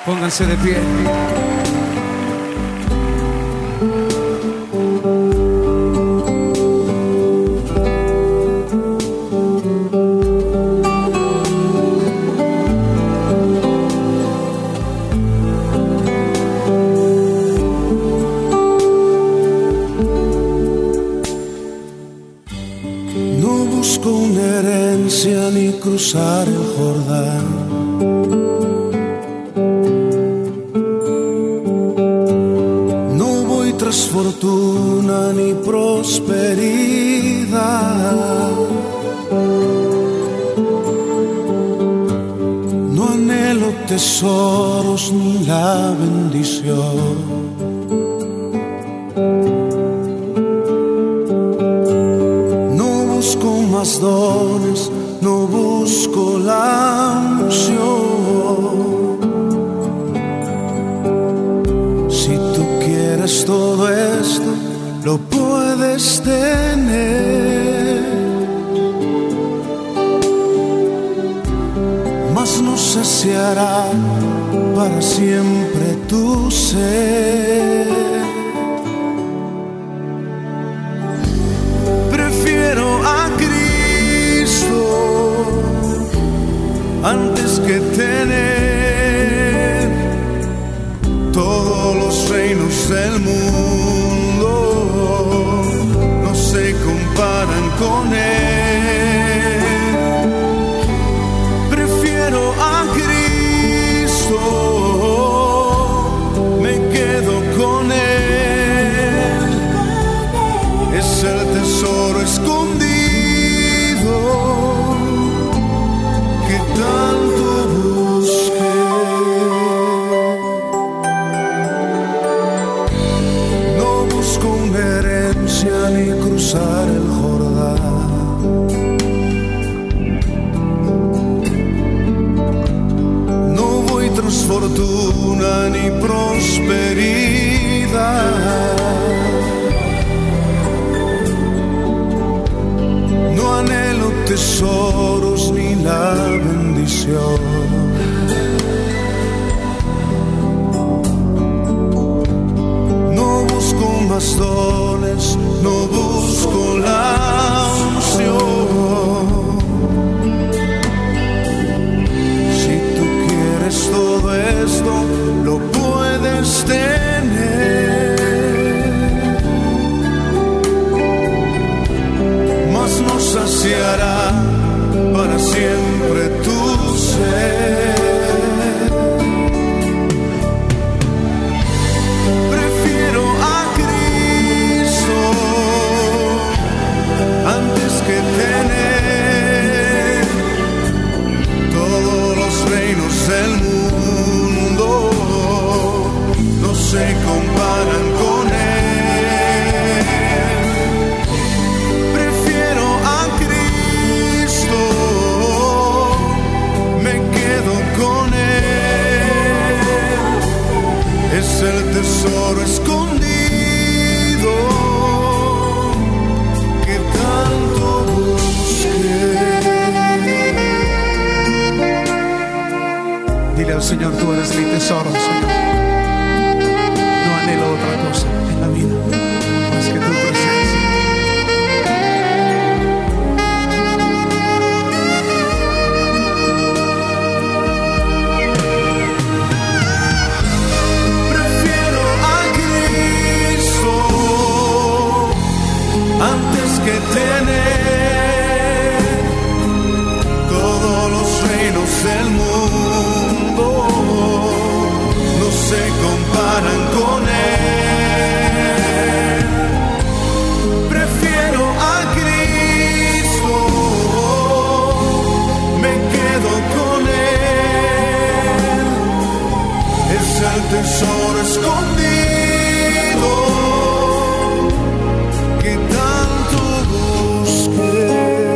Pónganse de pie. No busco una herencia ni cruzar el Jordán. Tras fortuna ni prosperidad, no anhelo tesoros ni la bendición. No busco más dones, no busco la unción. Todo esto lo puedes tener, mas no saciará para siempre tu ser. Prefiero a Cristo antes que tener todos los reinos del mundo, no se comparan con Él. Prefiero a Cristo, me quedo con Él. Es el tesoro escondido que tanto busqué. Ni cruzar el Jordán. No voy tras fortuna ni prosperidad. No anhelo tesoros ni la bendición. Más dones, no busco la unción. Si tú quieres todo esto, lo puedes tener, mas no saciará para siempre tu ser. Que tener todos los reinos del mundo, no se comparan con Él. Prefiero a Cristo, me quedo con Él. Es el tesoro escondido que tanto Dile al Señor, tú eres mi tesoro, Señor. No anhelo otra cosa en la vida más que tu presencia. Prefiero a Cristo antes que tener todos los reinos del mundo, no se comparan con Él. Prefiero a Cristo, me quedo con Él. Es el tesoro escondido que tanto busqué.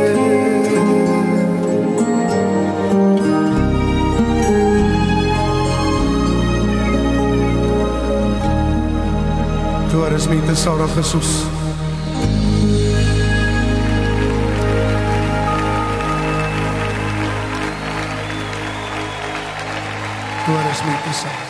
Tú eres mi tesoro, Jesús. Tú tú eres mi tesoro.